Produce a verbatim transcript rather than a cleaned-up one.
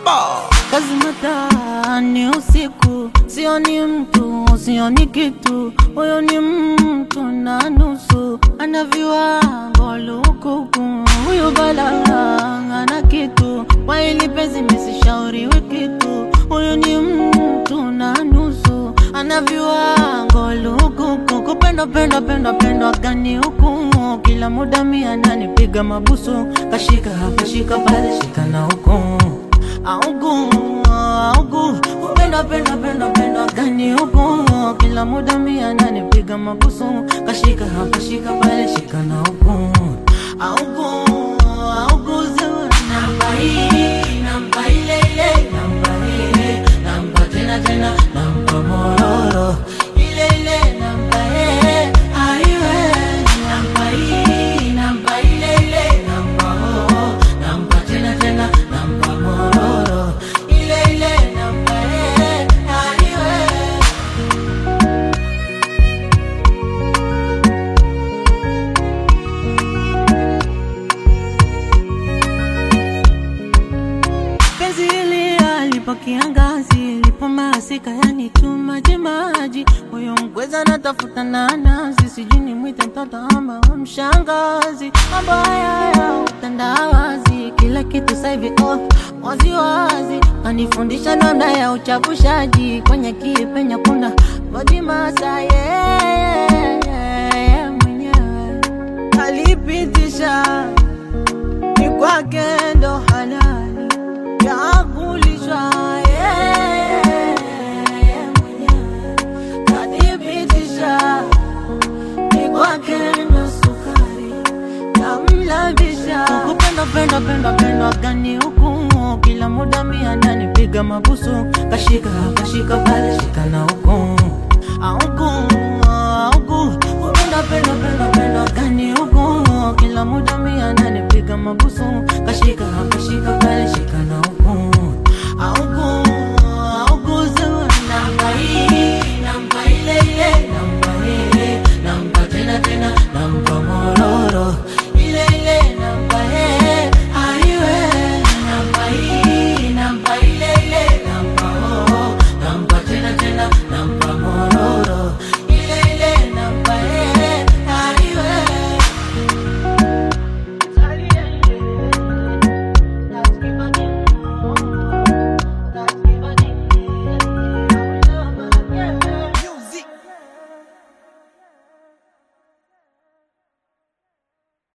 Kazi matani usiku, sioni mtu, sioni kitu. Huyo ni mtu na nusu, ana viwango lukuku. Huyo bala ana kitu, kwa hili penzi mesishauriwi kitu. Huyo ni mtu na nusu, ana viwango lukuku. Kupenda penda penda penda gani huku, kila muda mi ananipiga mabusu. Kashika hapa shika pale shika na huku, augu, augu. Kupenda penda penda penda gani huku, kila muda mi ananipiga mabusu. Kashika hapa shika pale shika na huku, augu, augu. Namba hii, namba ile ile, namba ile, namba tena tena, namba mororo ile ile, namba he, aiwe. Namba hii, namba ile ile, namba ho, namba tena tena, namba mororo ile ile, namba he, aiwe. Penzi hili alipo kiangazi, lipo masika yani tu maji maji. Huyo mkweza natafuta nanasi, sijui nimwite mtoto ama mshangazi. Mambo haya ya utandawazi, kila kitu saivi oh, wazi wazi. Anifundisha namna ya uchavushaji, kwenye kipenya kuna body massage, yeah, yeah, yeah, mwenyewe alipitisha ni kwake ndo halali ya kulishwa, yeah, yeah, mwenyewe kanipitisha ni kwake ndo sukari ya mlabisha. Kupenda penda penda penda gani huku, kila muda mi ananipiga mabusu. Kashika kashika pale shika na huku, augu, augu. Kupenda penda penda penda gani huku, kila muda mi ananipiga mabusu. Kashika kashika pale shika na huku, augu, augu. Namba hii, namba ile ile, namba hii, namba tena tena, namba mororo